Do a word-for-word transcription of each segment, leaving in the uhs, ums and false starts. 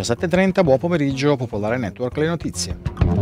diciassette e trenta, buon pomeriggio, Popolare Network, le notizie.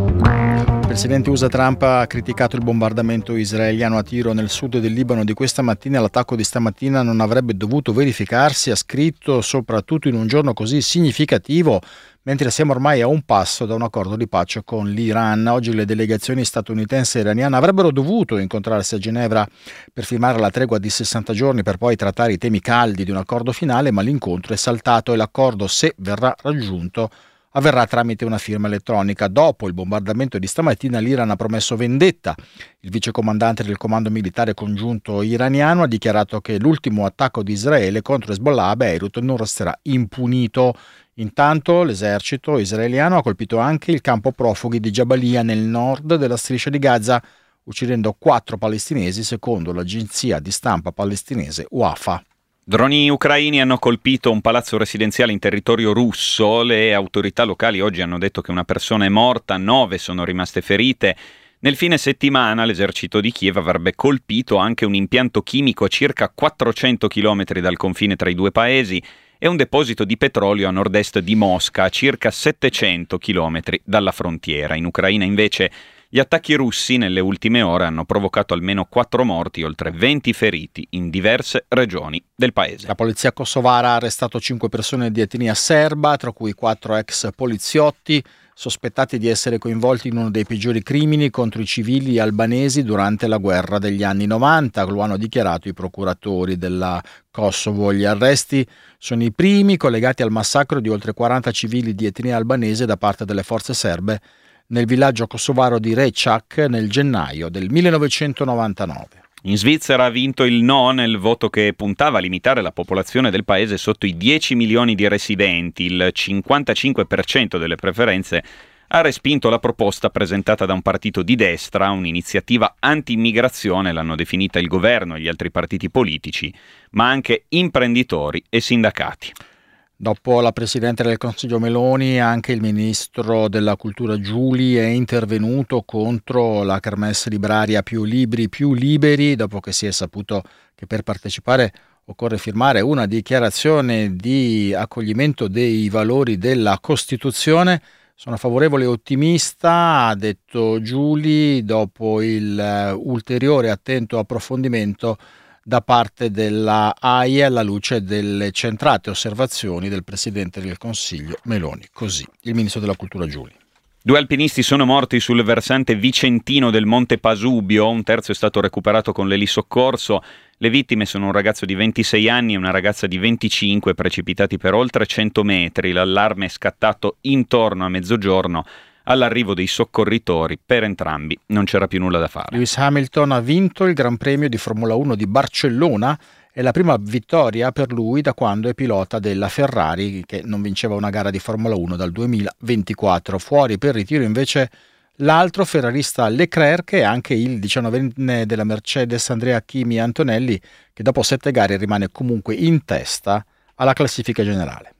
Il presidente U S A Trump ha criticato il bombardamento israeliano a tiro nel sud del Libano di questa mattina. L'attacco di stamattina non avrebbe dovuto verificarsi, ha scritto, soprattutto in un giorno così significativo, mentre siamo ormai a un passo da un accordo di pace con l'Iran. Oggi le delegazioni statunitense e iraniane avrebbero dovuto incontrarsi a Ginevra per firmare la tregua di sessanta giorni per poi trattare i temi caldi di un accordo finale, ma l'incontro è saltato e l'accordo, se verrà raggiunto, avverrà tramite una firma elettronica. Dopo il bombardamento di stamattina l'Iran ha promesso vendetta. Il vicecomandante del comando militare congiunto iraniano ha dichiarato che l'ultimo attacco di Israele contro Hezbollah a Beirut non resterà impunito. Intanto l'esercito israeliano ha colpito anche il campo profughi di Jabalia nel nord della striscia di Gaza, uccidendo quattro palestinesi secondo l'agenzia di stampa palestinese Wafa. Droni ucraini hanno colpito un palazzo residenziale in territorio russo. Le autorità locali oggi hanno detto che una persona è morta, nove sono rimaste ferite. Nel fine settimana l'esercito di Kiev avrebbe colpito anche un impianto chimico a circa quattrocento chilometri dal confine tra i due paesi e un deposito di petrolio a nord-est di Mosca, a circa settecento chilometri dalla frontiera. In Ucraina invece gli attacchi russi nelle ultime ore hanno provocato almeno quattro morti e oltre venti feriti in diverse regioni del paese. La polizia kosovara ha arrestato cinque persone di etnia serba, tra cui quattro ex poliziotti, sospettati di essere coinvolti in uno dei peggiori crimini contro i civili albanesi durante la guerra degli anni novanta, lo hanno dichiarato i procuratori della Kosovo. Gli arresti sono i primi collegati al massacro di oltre quaranta civili di etnia albanese da parte delle forze serbe nel villaggio kosovaro di Rečak nel gennaio del millenovecentonovantanove. In Svizzera ha vinto il no nel voto che puntava a limitare la popolazione del paese sotto i dieci milioni di residenti. Il cinquantacinque per cento delle preferenze ha respinto la proposta presentata da un partito di destra, un'iniziativa anti-immigrazione, l'hanno definita il governo e gli altri partiti politici, ma anche imprenditori e sindacati. Dopo la Presidente del Consiglio Meloni, anche il Ministro della Cultura Giuli è intervenuto contro la kermesse libraria Più Libri, Più Liberi, dopo che si è saputo che per partecipare occorre firmare una dichiarazione di accoglimento dei valori della Costituzione. Sono favorevole e ottimista, ha detto Giuli, dopo il uh, ulteriore attento approfondimento da parte della A I E alla luce delle centrate osservazioni del Presidente del Consiglio Meloni. Così il Ministro della Cultura Giuli. Due alpinisti sono morti sul versante vicentino del Monte Pasubio, un terzo è stato recuperato con l'elisoccorso. Le vittime sono un ragazzo di ventisei anni e una ragazza di venticinque, precipitati per oltre cento metri. L'allarme è scattato intorno a mezzogiorno. All'arrivo dei soccorritori, per entrambi non c'era più nulla da fare. Lewis Hamilton ha vinto il Gran Premio di Formula uno di Barcellona. È la prima vittoria per lui da quando è pilota della Ferrari, che non vinceva una gara di Formula uno dal duemilaventiquattro. Fuori per ritiro invece l'altro ferrarista Leclerc e anche il diciannovenne della Mercedes Andrea Kimi Antonelli, che dopo sette gare rimane comunque in testa alla classifica generale.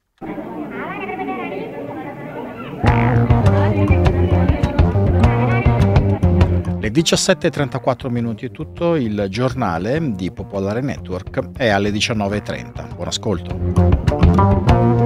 Le diciassette e trentaquattro minuti è tutto, il giornale di Popolare Network è alle diciannove e trenta. Buon ascolto.